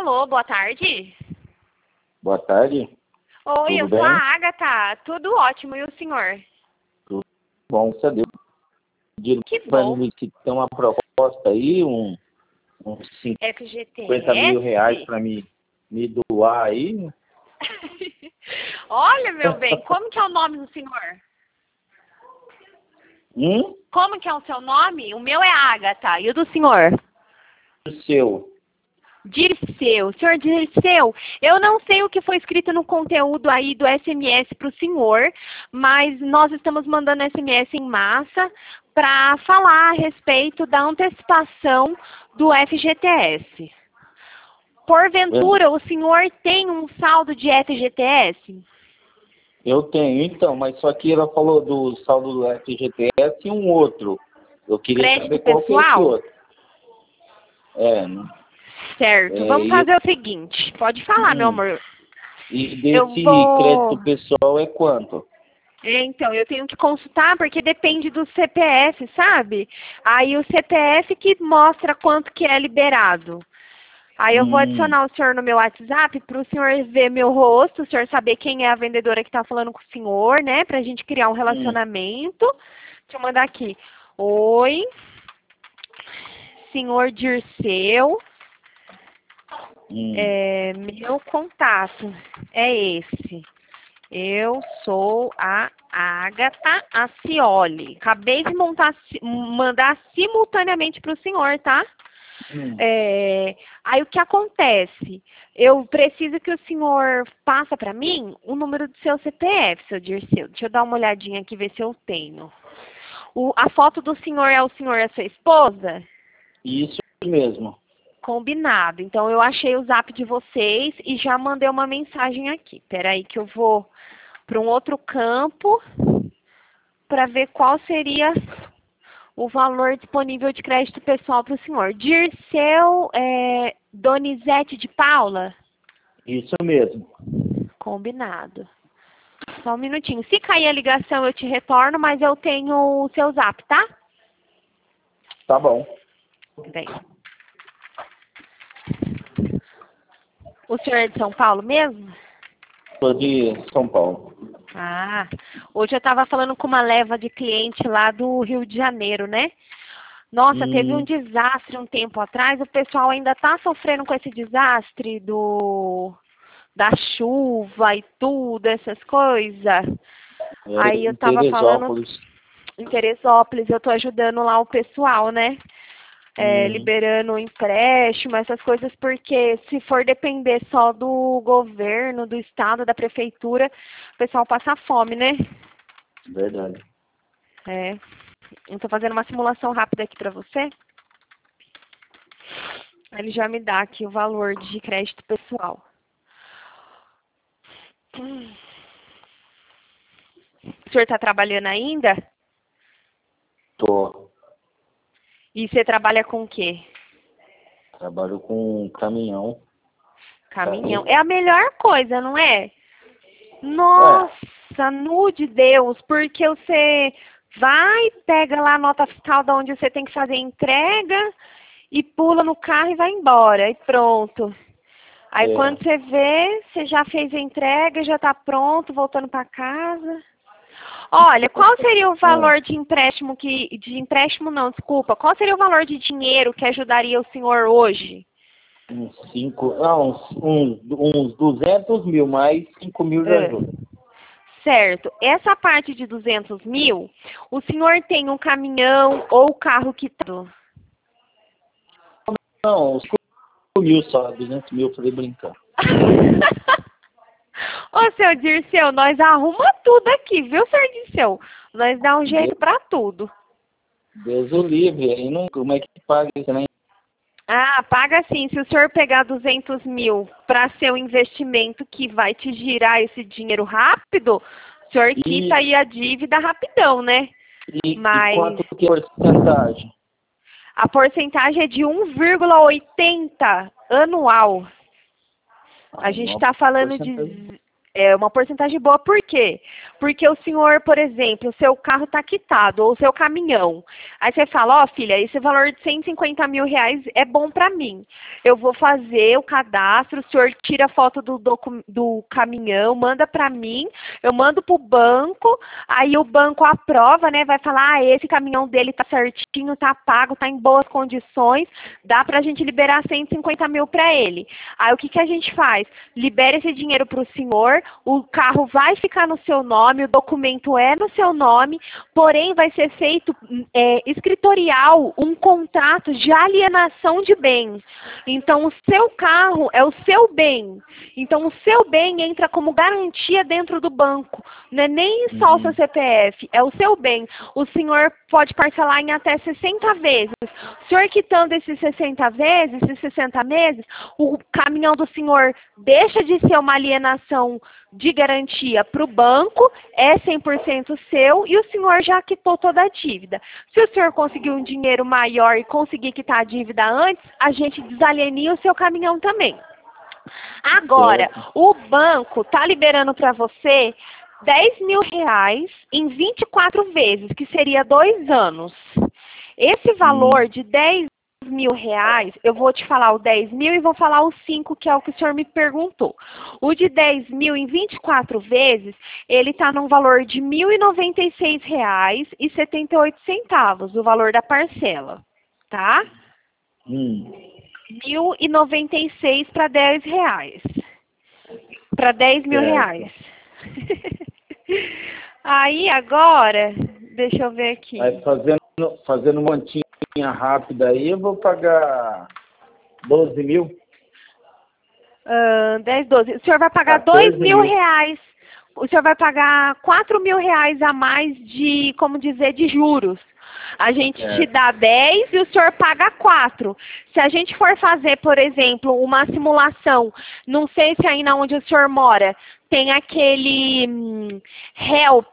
Alô, boa tarde. Boa tarde. Oi, Tudo eu bem? sou a Agatha. Tudo ótimo. E o senhor? Tudo bom, você deu. Pediram Que para bom. mim que tem uma proposta aí, uns 50 mil reais FGTS? para me doar aí. Olha, meu bem, como que é o nome do senhor? Como que é o seu nome? O meu é Agatha. E o do senhor? O seu. Dirceu. Senhor Dirceu, eu não sei o que foi escrito no conteúdo aí do SMS para o senhor, mas nós estamos mandando SMS em massa para falar a respeito da antecipação do FGTS. Porventura, o senhor tem um saldo de FGTS? Eu tenho, então, mas só que ela falou do saldo do FGTS e um outro. Eu queria Crédito saber qual que é esse pessoal? outro. É, né? Certo. Vamos fazer o seguinte. Pode falar, meu amor. E Eu desse vou... crédito pessoal é quanto? Então, eu tenho que consultar porque depende do CPF, sabe? Aí o CPF que mostra quanto que é liberado. Aí eu vou adicionar o senhor no meu WhatsApp para o senhor ver meu rosto, o senhor saber quem é a vendedora que está falando com o senhor, né? Pra gente criar um relacionamento. Deixa eu mandar aqui. Oi, senhor Dirceu. Meu contato é esse. Eu sou a Agatha Acioli. Acabei de mandar simultaneamente para o senhor, tá? Aí o que acontece? Eu preciso que o senhor passe para mim o número do seu CPF, seu Dirceu. Deixa eu dar uma olhadinha aqui, ver se eu tenho. A foto do senhor é o senhor e a sua esposa? Isso mesmo. Combinado. Então, eu achei o zap de vocês e já mandei uma mensagem aqui. Espera aí que eu vou para um outro campo para ver qual seria o valor disponível de crédito pessoal para o senhor. Dirceu Donizete de Paula? Isso mesmo. Combinado. Só um minutinho. Se cair a ligação, eu te retorno, mas eu tenho o seu zap, tá? Tá bom. Bem. O senhor é de São Paulo mesmo? Sou de São Paulo. Ah, hoje eu estava falando com uma leva de cliente lá do Rio de Janeiro, né? Nossa, teve um desastre um tempo atrás, o pessoal ainda está sofrendo com esse desastre da chuva e tudo, essas coisas. Aí eu estava falando em Teresópolis, eu estou ajudando lá o pessoal, né? Liberando empréstimo, essas coisas, porque se for depender só do governo, do estado, da prefeitura, o pessoal passa fome, né? Verdade. Eu estou fazendo uma simulação rápida aqui para você. Ele já me dá aqui o valor de crédito pessoal. O senhor está trabalhando ainda? Tô. E você trabalha com o quê? Trabalho com caminhão. Caminhão. É a melhor coisa, não é? Nossa, nude Deus, porque você vai, pega lá a nota fiscal de onde você tem que fazer a entrega e pula no carro e vai embora, e pronto. Aí quando você vê, você já fez a entrega, já está pronto, voltando para casa. Olha, qual seria o valor de empréstimo qual seria o valor de dinheiro que ajudaria o senhor hoje? Uns 200 mil, mais 5 mil de ajuda. Certo. Essa parte de 200 mil, o senhor tem um caminhão ou carro quitado? Não, 5 mil só, 200 mil, falei brincando. Ô, seu Dirceu, nós arruma tudo aqui, viu, seu Dirceu? Nós dá um jeito pra tudo. Deus o livre, aí não, como é que paga isso, né? Ah, paga sim. Se o senhor pegar 200 mil para ser um investimento que vai te girar esse dinheiro rápido, o senhor quita aí a dívida rapidão, né? Mas... E quanto que é a porcentagem? A porcentagem é de 1,80 anual. A gente está falando de... É uma porcentagem boa, por quê? Porque o senhor, por exemplo, o seu carro está quitado, ou o seu caminhão. Aí você fala, ó, filha, esse valor de 150 mil reais é bom para mim. Eu vou fazer o cadastro, o senhor tira a foto do caminhão, manda para mim, eu mando para o banco, aí o banco aprova, né? Vai falar, ah, esse caminhão dele tá certinho, tá pago, tá em boas condições, dá pra gente liberar 150 mil para ele. Aí o que que a gente faz? Libera esse dinheiro para o senhor, o carro vai ficar no seu nome, o documento é no seu nome, porém vai ser feito escritorial um contrato de alienação de bens. Então o seu carro é o seu bem. Então o seu bem entra como garantia dentro do banco. Não é nem só o seu CPF, é o seu bem. O senhor pode parcelar em até 60 vezes. O senhor quitando esses 60 vezes, esses 60 meses, o caminhão do senhor deixa de ser uma alienação de garantia para o banco, é 100% seu e o senhor já quitou toda a dívida. Se o senhor conseguir um dinheiro maior e conseguir quitar a dívida antes, a gente desalienia o seu caminhão também. Agora, o banco está liberando para você 10 mil reais em 24 vezes, que seria 2 anos. Esse valor de 10 mil reais, eu vou te falar o 10 mil e vou falar o 5, que é o que o senhor me perguntou. O de 10 mil em 24 vezes, ele está num valor de R$ 1.096,78, o valor da parcela, tá? 1.096 para 10 reais. Para 10 mil reais. Aí agora, deixa eu ver aqui. Mas fazendo uma continha rápida aí, eu vou pagar 12 mil. 10, 12. O senhor vai pagar 2 mil reais. O senhor vai pagar 4 mil reais a mais de, como dizer, de juros. A gente te dá 10 e o senhor paga 4. Se a gente for fazer, por exemplo, uma simulação, não sei se aí na onde o senhor mora, tem aquele help.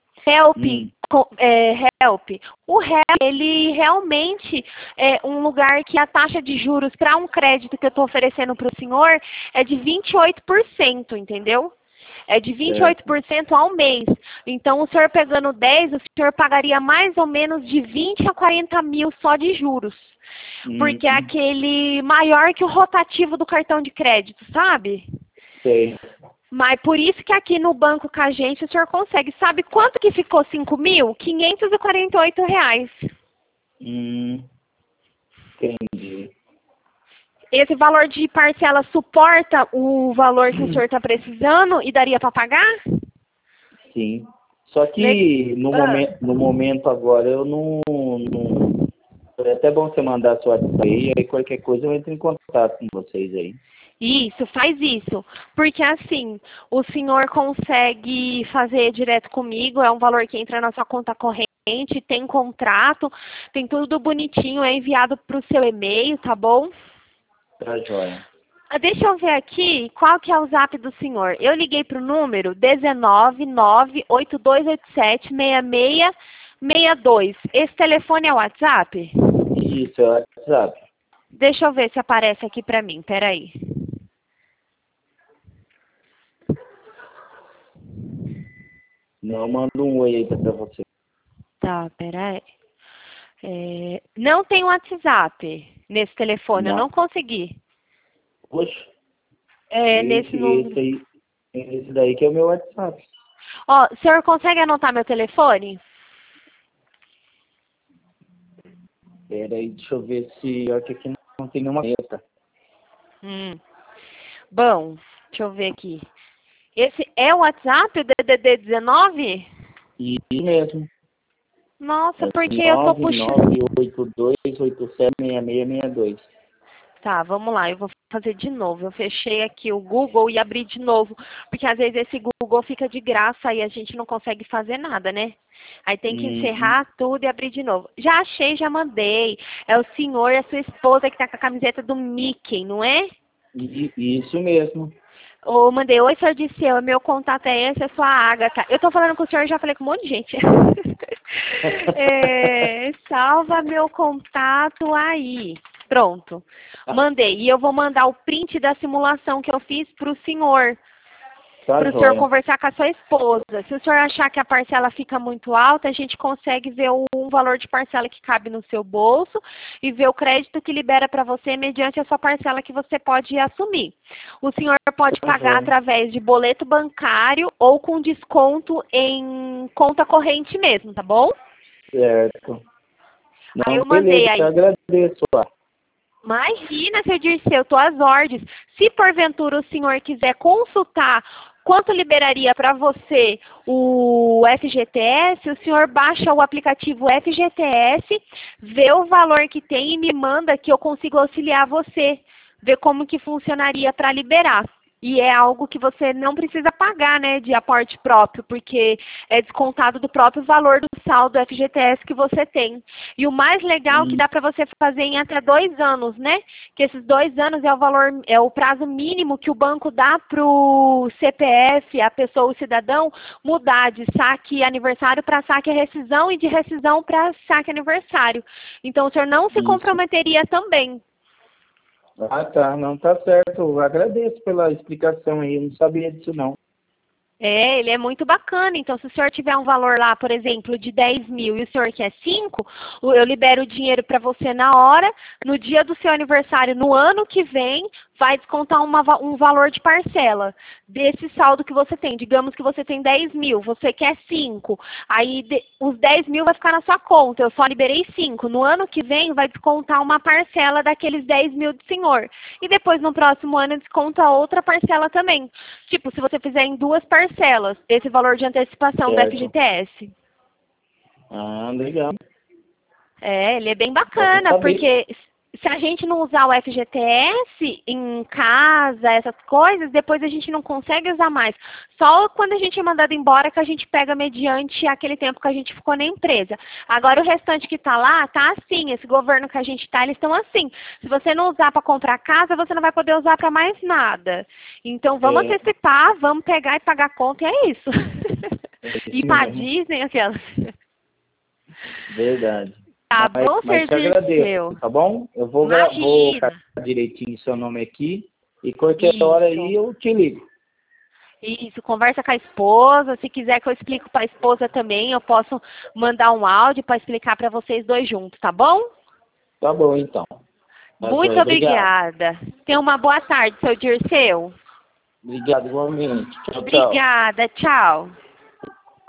O help, ele realmente é um lugar que a taxa de juros para um crédito que eu estou oferecendo para o senhor é de 28%, entendeu? É de 28% ao mês. Então, o senhor pegando 10, o senhor pagaria mais ou menos de 20 a 40 mil só de juros. Porque é aquele maior que o rotativo do cartão de crédito, sabe? Sei. Mas por isso que aqui no banco com a gente o senhor consegue. Sabe quanto que ficou 5 mil? R$ 548. Entendi. Esse valor de parcela suporta o valor que o senhor está precisando e daria para pagar? Sim. Só que no momento agora eu não... É até bom você mandar a sua WhatsApp aí, aí qualquer coisa eu entro em contato com vocês aí. Isso, faz isso. Porque assim, o senhor consegue fazer direto comigo, é um valor que entra na sua conta corrente, tem contrato, tem tudo bonitinho, é enviado para o seu e-mail, tá bom? Tá joia. Deixa eu ver aqui qual que é o zap do senhor. Eu liguei para o número 19982876662. Esse telefone é o WhatsApp? Isso, é o WhatsApp. Deixa eu ver se aparece aqui para mim, peraí. Não, manda um oi aí pra você. Tá, peraí. Não tem WhatsApp nesse telefone, eu não consegui. Poxa. Nesse número. Esse daí que é o meu WhatsApp. Ó, o senhor consegue anotar meu telefone? Pera aí, deixa eu ver se... Olha que aqui não tem nenhuma meta. Bom, deixa eu ver aqui. Esse é o WhatsApp, o DDD 19? Isso mesmo. Nossa, porque eu tô puxando... 982876662. Tá, vamos lá, eu vou fazer de novo. Eu fechei aqui o Google e abri de novo, porque às vezes esse Google fica de graça e a gente não consegue fazer nada, né? Aí tem que encerrar tudo e abrir de novo. Já achei, já mandei. É o senhor e a sua esposa que tá com a camiseta do Mickey, não é? Isso mesmo. Eu mandei, oi, senhor Disseu, meu contato é esse, eu sou a Agatha. Eu tô falando com o senhor, já falei com um monte de gente. Salva meu contato aí. Pronto. Mandei. E eu vou mandar o print da simulação que eu fiz pro senhor. Tá para o senhor conversar com a sua esposa. Se o senhor achar que a parcela fica muito alta, a gente consegue ver um valor de parcela que cabe no seu bolso e ver o crédito que libera para você mediante a sua parcela que você pode assumir. O senhor pode pagar através de boleto bancário ou com desconto em conta corrente mesmo, tá bom? Certo. Não, Aí eu mandei aí. Eu agradeço. Imagina, seu Dirceu, eu tô às ordens. Se porventura o senhor quiser consultar quanto liberaria para você o FGTS, o senhor baixa o aplicativo FGTS, vê o valor que tem e me manda que eu consigo auxiliar você, ver como que funcionaria para liberar. E é algo que você não precisa pagar, né, de aporte próprio, porque é descontado do próprio valor do saldo FGTS que você tem. E o mais legal é que dá para você fazer em até 2 anos, né? Que esses 2 anos é o prazo mínimo que o banco dá para o CPF, a pessoa, o cidadão, mudar de saque aniversário para saque rescisão e de rescisão para saque aniversário. Então o senhor não se comprometeria também. Ah, tá. Não, tá certo. Eu agradeço pela explicação aí. Eu não sabia disso, não. É, ele é muito bacana. Então, se o senhor tiver um valor lá, por exemplo, de 10 mil e o senhor quer 5, eu libero o dinheiro para você na hora. No dia do seu aniversário, no ano que vem, vai descontar um valor de parcela desse saldo que você tem. Digamos que você tem 10 mil, você quer 5. Aí, os 10 mil vai ficar na sua conta. Eu só liberei 5. No ano que vem, vai descontar uma parcela daqueles 10 mil do senhor. E depois, no próximo ano, desconta outra parcela também. Tipo, se você fizer em 2 parcelas, esse valor de antecipação do FGTS. Ah, legal. É, ele é bem bacana, porque se a gente não usar o FGTS em casa, essas coisas, depois a gente não consegue usar mais. Só quando a gente é mandado embora que a gente pega mediante aquele tempo que a gente ficou na empresa. Agora o restante que está lá, tá assim. Esse governo que a gente está, eles estão assim. Se você não usar para comprar casa, você não vai poder usar para mais nada. Então vamos antecipar, vamos pegar e pagar a conta e é isso. E para Disney, aquelas. Verdade. Tá bom, mas te agradeço, tá bom? Eu vou colocar direitinho seu nome aqui e qualquer hora aí eu te ligo. Isso, conversa com a esposa. Se quiser que eu explique para a esposa também, eu posso mandar um áudio para explicar para vocês dois juntos, tá bom? Tá bom, então. Muito obrigada. Tenha uma boa tarde, seu Dirceu. Obrigado, igualmente. Tchau, tchau. Obrigada, tchau.